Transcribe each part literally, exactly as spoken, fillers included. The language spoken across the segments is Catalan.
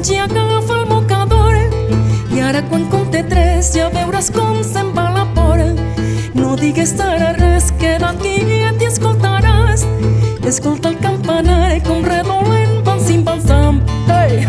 ja agafa el mocador i ara quan compte tres ja veuràs com se'n va la por. No digues ara res, queda't quiet i escoltaràs. Escolta el campanar com redolent van sim van sam. Hey!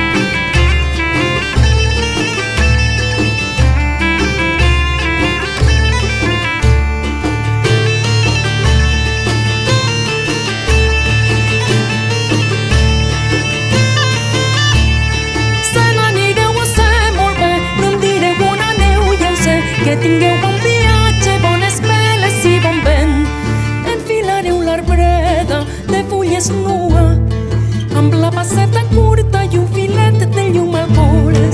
Que tingueu bon viatge, bones veles i bon vent. Enfilareu l'arbreda de fulles nua amb la passeta curta i un filet de llum al vores.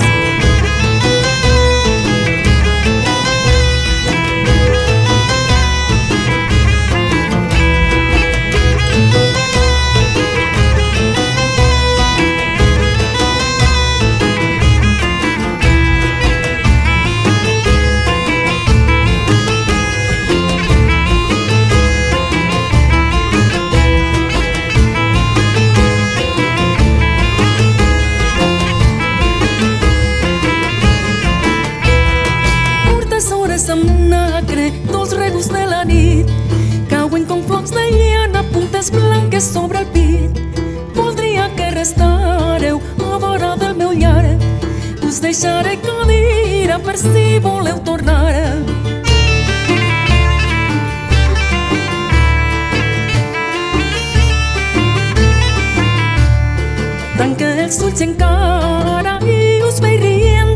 Amb nacre, dos regust de la nit cauen com flocs de llana, puntes blanques sobre el pit. Voldria que restareu a vora del meu llar. Us deixaré cadira per si voleu tornar. Tanca els ulls encara i us veig rient